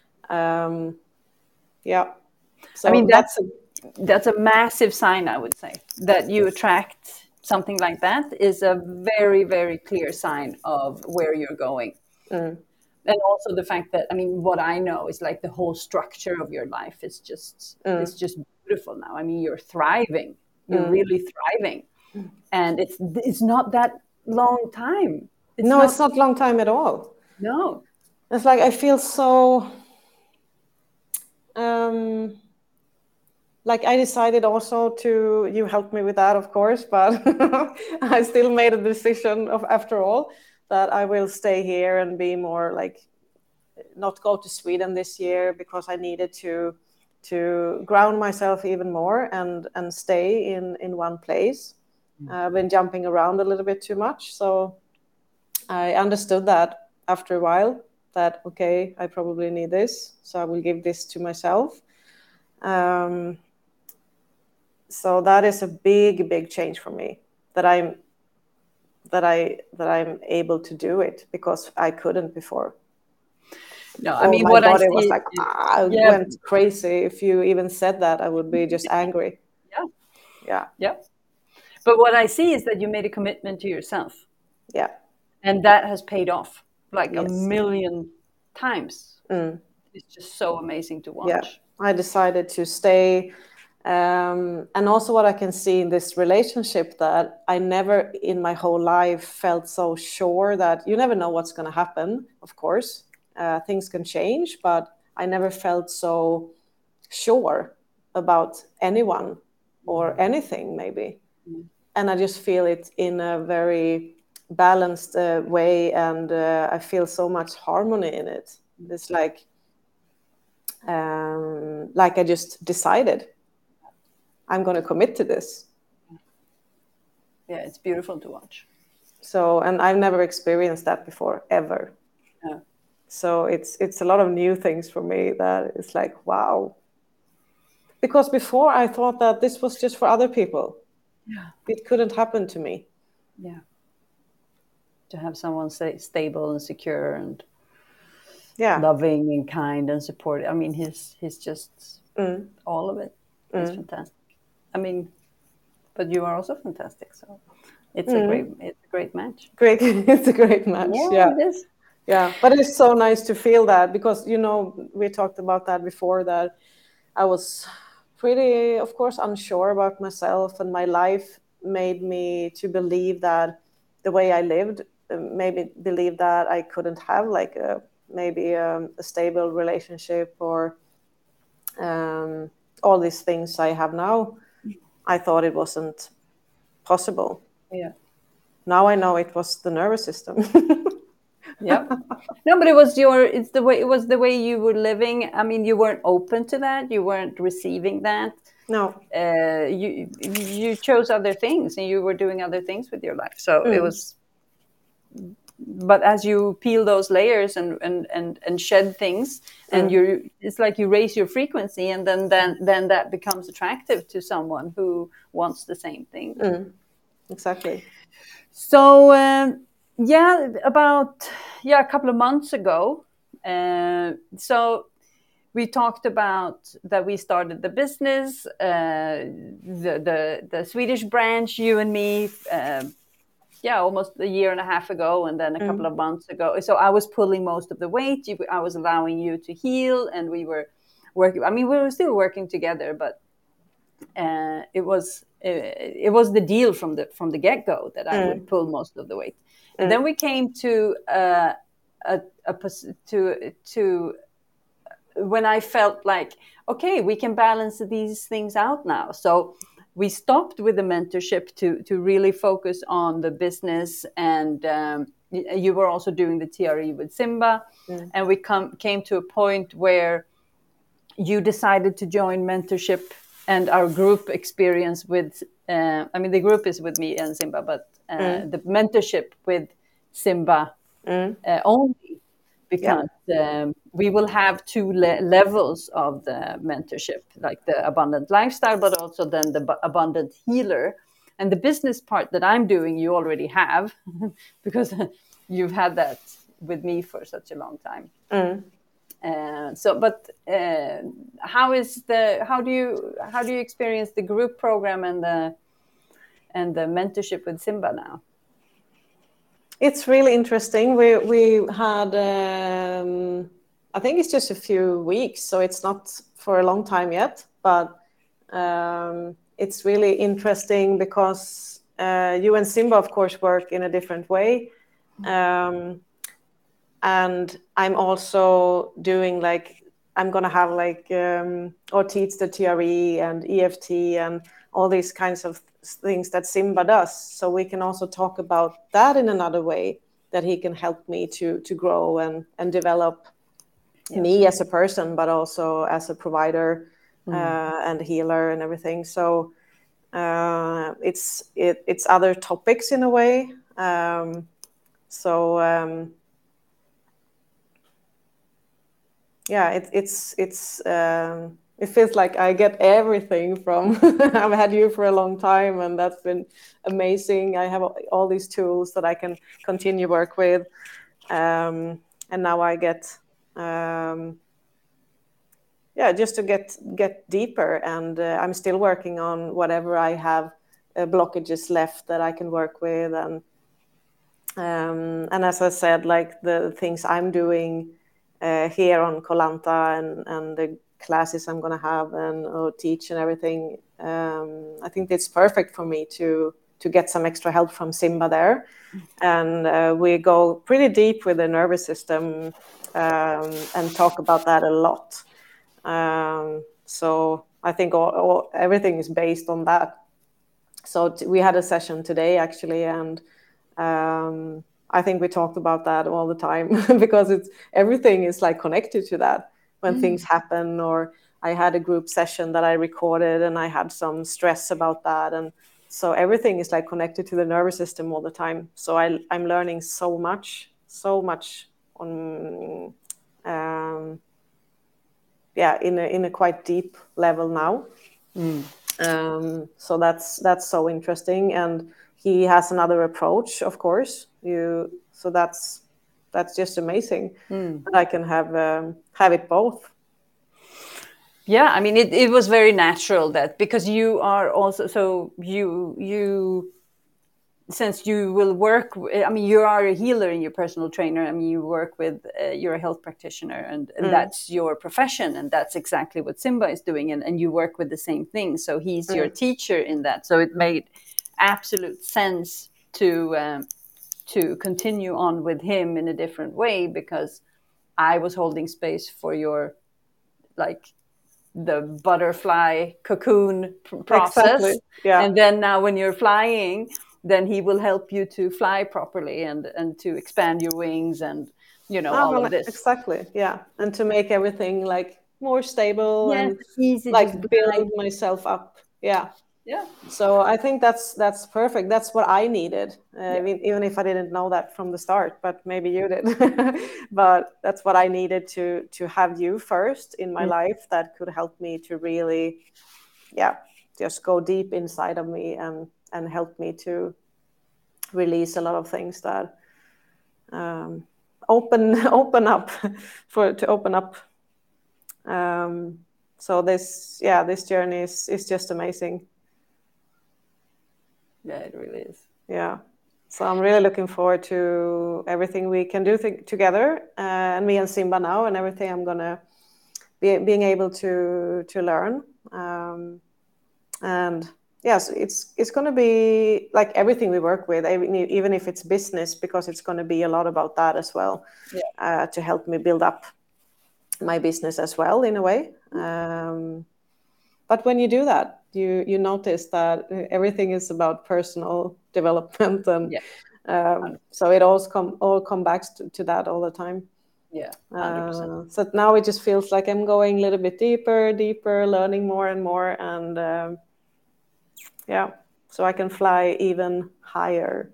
yeah. So I mean, that's a massive sign, I would say, that you attract something like that is a very, very clear sign of where you're going. And also the fact that, I mean, what I know is like the whole structure of your life is just beautiful now. I mean, you're thriving. You're really thriving. And it's not that long time. It's not long time at all. No. It's like I feel so like I decided also to, you helped me with that, of course, but I still made a decision of, after all, that I will stay here and be more like, not go to Sweden this year, because I needed to ground myself even more and stay in one place. I've been jumping around a little bit too much, so I understood that after a while, that okay, I probably need this, so I will give this to myself. So that is a big change for me, that I'm able to do it, because I couldn't before. No, I mean, what I see was like, I went crazy. If you even said that, I would be just angry. Yeah. But what I see is that you made a commitment to yourself. Yeah. And that has paid off like a million times. It's just so amazing to watch. Yeah. I decided to stay. And also what I can see in this relationship, that I never in my whole life felt so sure, that you never know what's going to happen, of course. Things can change, but I never felt so sure about anyone or anything, maybe. And I just feel it in a very balanced way, and I feel so much harmony in it. It's like I just decided I'm going to commit to this. Yeah, it's beautiful to watch. So, and I've never experienced that before, ever. Yeah. So it's a lot of new things for me, that it's like, wow. Because before I thought that this was just for other people. Yeah. It couldn't happen to me. Yeah. To have someone stable and secure and loving and kind and supportive. I mean, he's just all of it. He's fantastic. I mean, but you are also fantastic. So it's a great match. Great, it's a great match. Yeah, it is. Yeah, but it's so nice to feel that, because we talked about that before, that I was pretty, of course, unsure about myself, and my life made me to believe that the way I lived, maybe believe that I couldn't have like maybe a stable relationship, or all these things I have now. I thought it wasn't possible. Yeah. Now I know it was the nervous system. Yeah. No, but it was the way you were living. I mean, you weren't open to that. You weren't receiving that. No. You chose other things, and you were doing other things with your life. So it was. But as you peel those layers and shed things, and it's like you raise your frequency, and then that becomes attractive to someone who wants the same thing. Exactly. So about a couple of months ago, so we talked about that we started the business, the Swedish branch, you and me, almost a year and a half ago, and then a couple of months ago. So I was pulling most of the weight. I was allowing you to heal, and we were working. I mean, we were still working together, but it was the deal from the get-go that I would pull most of the weight. And then we came to when I felt like, okay, we can balance these things out now. So we stopped with the mentorship to really focus on the business, and you were also doing the TRE with Simba, and we came to a point where you decided to join mentorship and our group experience with, the group is with me and Simba, but the mentorship with Simba only, because we will have two levels of the mentorship, like the abundant lifestyle, but also then the abundant healer. And the business part that I'm doing, you already have, because you've had that with me for such a long time. How do you experience the group program and the mentorship with Simba now? It's really interesting. We had I think it's just a few weeks, so it's not for a long time yet, but it's really interesting because you and Simba, of course, work in a different way. And I'm also doing I'm going to have or teach the TRE and EFT and all these kinds of things that Simba does. So we can also talk about that in another way, that he can help me to grow and develop me as a person, but also as a provider and healer and everything. So it's other topics in a way. It feels like I get everything from I've had you for a long time, and that's been amazing. I have all these tools that I can continue work with, and now I get just to get deeper, and I'm still working on whatever I have blockages left that I can work with, and as I said, the things I'm doing here on Koh Lanta and the classes I'm going to have and teach and everything, I think it's perfect for me to get some extra help from Simba there. And we go pretty deep with the nervous system and talk about that a lot. So I think everything is based on that. So we had a session today, actually, and I think we talked about that all the time because everything is connected to that when things happen. Or I had a group session that I recorded and I had some stress about that, and so everything is connected to the nervous system all the time. So I'm learning so much on in a quite deep level now. So that's so interesting, and he has another approach, of course. So that's just amazing. I can have it both. Yeah, I mean, it was very natural that, because you are also, so you since you will work, I mean, you are a healer and you're a personal trainer. I mean, you work with, you're a health practitioner, and that's your profession, and that's exactly what Simba is doing, and you work with the same thing. So he's your teacher in that. So it made absolute sense to continue on with him in a different way, because I was holding space for your, the butterfly cocoon process. Exactly. Yeah. And then now when you're flying, then he will help you to fly properly and to expand your wings and, all of this. Exactly. Yeah. And to make everything more stable and easy, build myself up. Yeah. Yeah. So I think that's perfect. That's what I needed, even if I didn't know that from the start, but maybe you did. But that's what I needed to have you first in my life, that could help me to really, just go deep inside of me and help me to release a lot of things that open up So this journey is just amazing. Yeah, it really is. Yeah. So I'm really looking forward to everything we can do together, and me and Simba now, and everything I'm gonna being able to learn. And yes, it's going to be like everything we work with, even if it's business, because it's going to be a lot about that as well. Yeah. To help me build up my business as well in a way. But when you do that, you notice that everything is about personal development, and so it all come back to that all the time. Yeah, 100%. So now it just feels like I'm going a little bit deeper, learning more and more, and yeah, so I can fly even higher.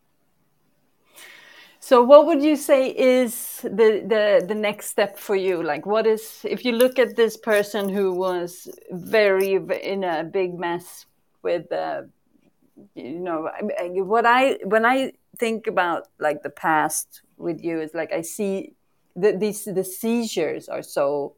So what would you say is the next step for you? Like, what is, if you look at this person who was very in a big mess with, when I think about like the past with you, it's like I see the seizures are so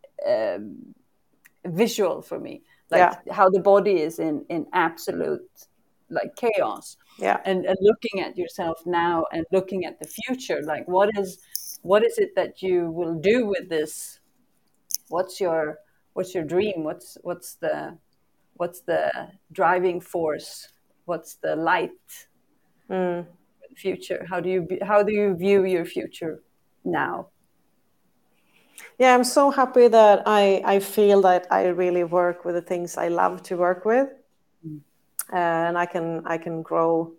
visual for me, like how the body is in absolute like chaos. Yeah. And looking at yourself now and looking at the future, like what is it that you will do with this? What's your dream? What's the driving force? What's the light for the future? How do you view your future now? Yeah, I'm so happy that I feel that I really work with the things I love to work with, and I can grow.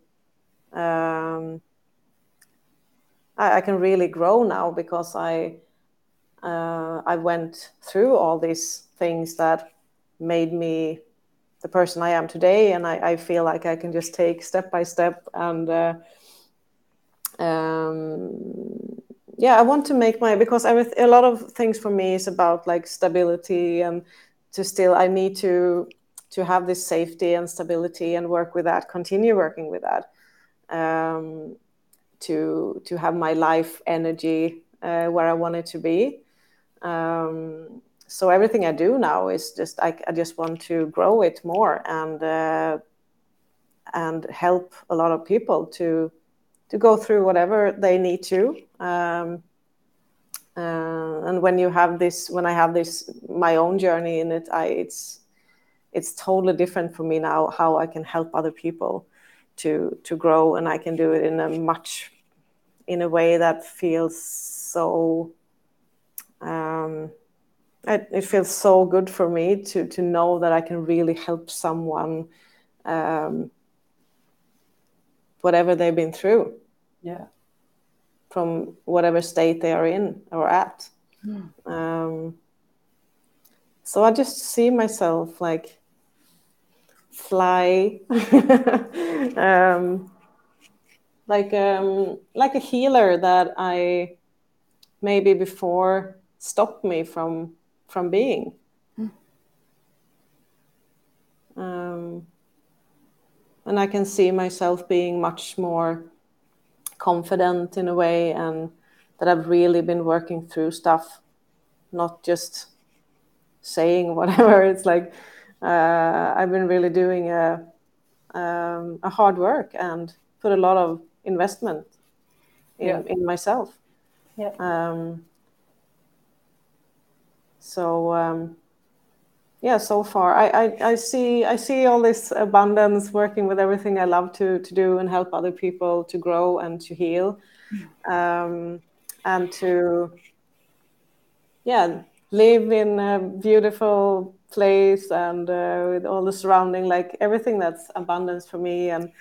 I can really grow now because I went through all these things that made me the person I am today, and I feel like I can just take step by step, and yeah, I want to make because a lot of things for me is about like stability, and I need to have this safety and stability and work with that, continue working with that, to have my life energy where I want it to be. So everything I do now is just I just want to grow it more, and help a lot of people to go through whatever they need to. And when I have this my own journey in it, it's totally different for me now how I can help other people to grow, and I can do it in a way that feels so. It feels so good for me to know that I can really help someone, whatever they've been through. Yeah. From whatever state they are in or at. So I just see myself like fly, like a healer that I maybe before stopped me from being. And I can see myself being much more confident in a way, and that I've really been working through stuff, not just saying whatever. It's like I've been really doing a hard work and put a lot of investment in myself. Yeah. So yeah, so far I see all this abundance, working with everything I love to do and help other people to grow and to heal, and to live in a beautiful place, and with all the surrounding, like everything that's abundance for me, and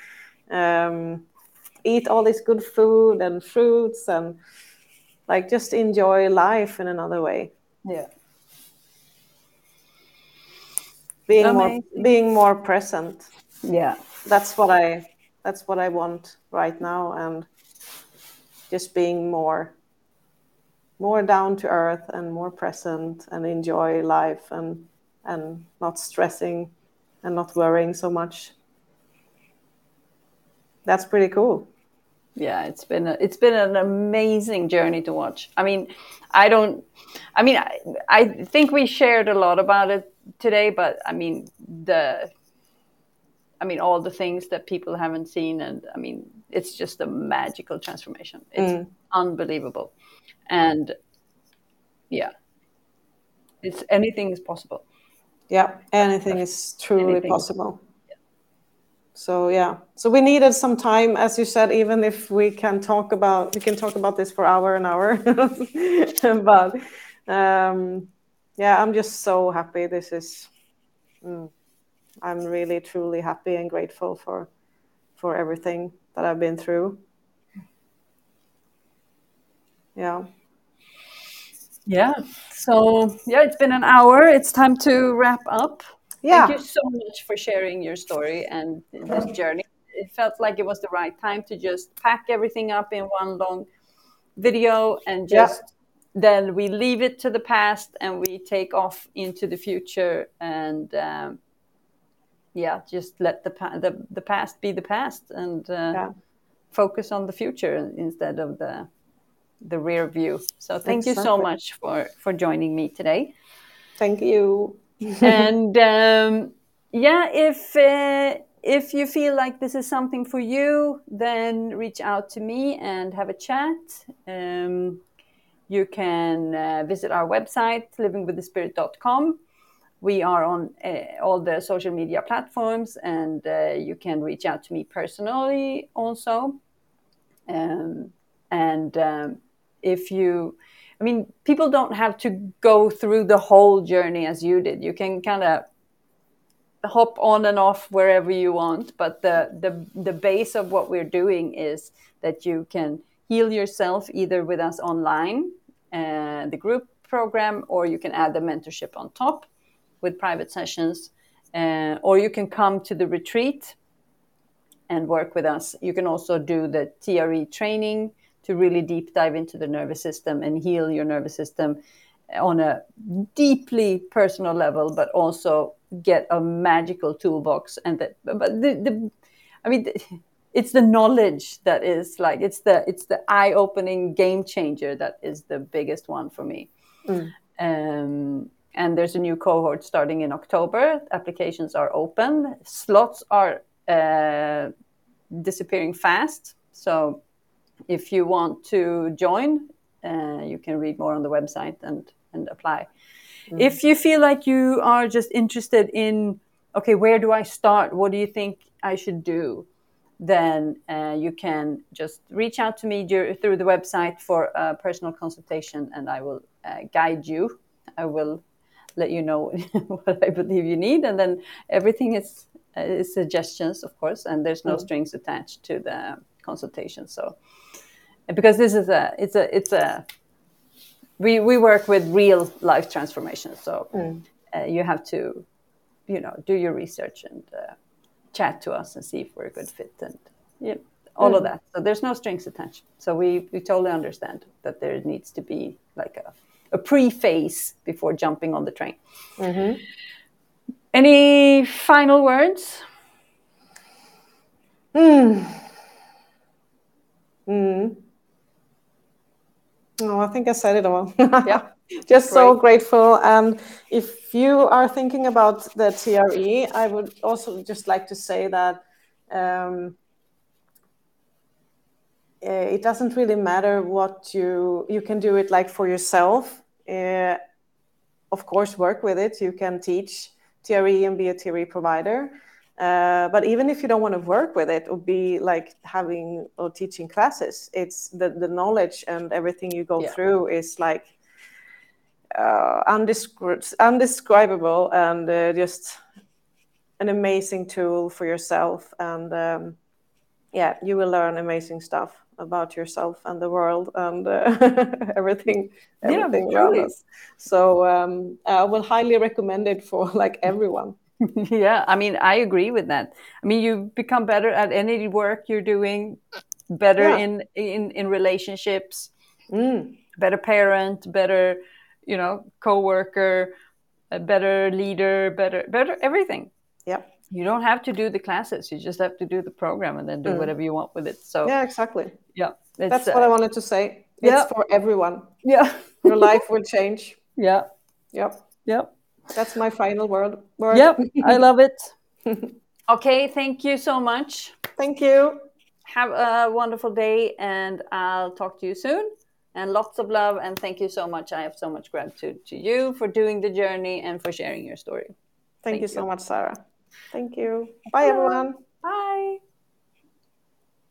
eat all this good food and fruits, and like just enjoy life in another way. Yeah. Being more present. Yeah. That's what I want right now, and just being more down to earth and more present, and enjoy life, and not stressing and not worrying so much. That's pretty cool. Yeah, it's been an amazing journey to watch. I think we shared a lot about it today, but all the things that people haven't seen, and it's just a magical transformation. It's unbelievable, and yeah, it's anything is possible. Yeah, anything is truly Anything. possible. So yeah, so we needed some time, as you said, even if we can talk about this for hour and hour. But yeah, I'm just so happy. I'm really truly happy and grateful for everything that I've been through. Yeah. Yeah. So yeah, it's been an hour. It's time to wrap up. Thank Yeah. you so much for sharing your story and this journey. It felt like it was the right time to just pack everything up in one long video and Yeah. just then we leave it to the past and we take off into the future and just let the past be the past and Yeah. focus on the future instead of the rear view. So thank you so Exactly. much for joining me today. Thank you. And if you feel like this is something for you, then reach out to me and have a chat. You can visit our website, livingwiththespirit.com. We are on all the social media platforms, and you can reach out to me personally also. If you, people don't have to go through the whole journey as you did. You can kind of hop on and off wherever you want, but the base of what we're doing is that you can heal yourself either with us online, the group program, or you can add the mentorship on top with private sessions, or you can come to the retreat and work with us. You can also do the TRE training to really deep dive into the nervous system and heal your nervous system on a deeply personal level, but also get a magical toolbox. And it's the knowledge that is like it's the eye-opening game changer that is the biggest one for me. And there's a new cohort starting in October. Applications are open. Slots are disappearing fast. So if you want to join, you can read more on the website and apply. If you feel like you are just interested in, okay, where do I start? What do you think I should do? Then you can just reach out to me through the website for a personal consultation, and I will guide you. I will let you know what I believe you need, and then everything is suggestions, of course, and there's no strings attached to the consultation. So, because this is we work with real life transformations, so you have to, do your research and chat to us and see if we're a good fit and all of that. So there's no strings attached. So we totally understand that there needs to be like a pre-phase before jumping on the train. Any final words? No, I think I said it all. Yeah. Just so grateful. And if you are thinking about the TRE, I would also just like to say that it doesn't really matter what you can do it like for yourself. Of course, work with it. You can teach TRE and be a TRE provider. But even if you don't want to work with it or be like having or teaching classes, it's the knowledge and everything you go through is like undescribable and just an amazing tool for yourself. And you will learn amazing stuff about yourself and the world and everything around us. So I will highly recommend it for like everyone. Yeah, I agree with that. You become better at any work you're doing, better in relationships, better parent, better, co-worker, a better leader, better everything. Yeah. You don't have to do the classes. You just have to do the program and then do whatever you want with it. So yeah, exactly. yeah, That's what I wanted to say. Yeah. It's for everyone. Yeah. Your life will change. Yeah. Yep. Yep. That's my final word. Yep. I love it. Okay. Thank you so much. Thank you. Have a wonderful day, and I'll talk to you soon. And lots of love, and thank you so much. I have so much gratitude to you for doing the journey and for sharing your story. Thank you so much, Sarah. Thank you. Bye, everyone.